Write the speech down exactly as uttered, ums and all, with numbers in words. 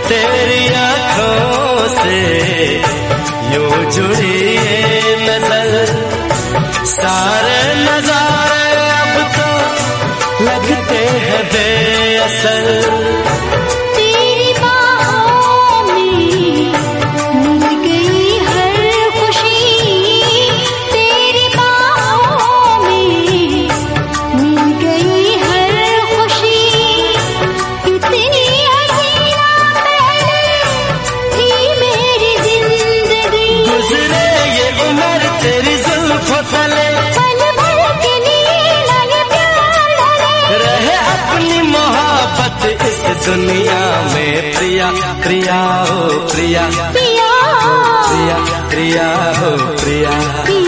तेरी आँखों से यूं जुड़ी ये नजर, सारे नजारे अब तो लगते हैं बेअसर। इस दुनिया में प्रिया प्रिया हो प्रिया, प्रिया प्रिया प्रिया हो प्रिया।